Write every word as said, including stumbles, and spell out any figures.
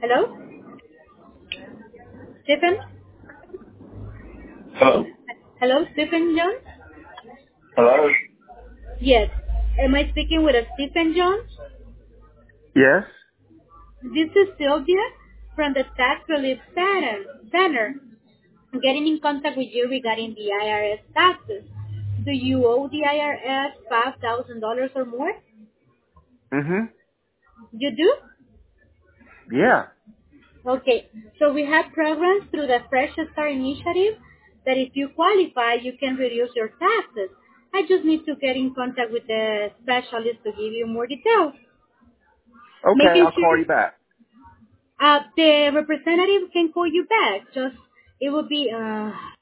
Hello, Stephen? Hello? Hello, Stephen John? Hello? Yes. Am I speaking with a Stephen John? Yes? This is Sylvia from the Tax Relief Center. Center. I'm getting in contact with you regarding the I R S taxes. Do you owe the I R S five thousand dollars or more? Mm-hmm. You do? Yeah. Okay. So we have programs through the Fresh Start Initiative that if you qualify, you can reduce your taxes. I just need to get in contact with the specialist to give you more details. Okay, Making I'll call you sure back. uh, the representative can call you back. Just it will be uh,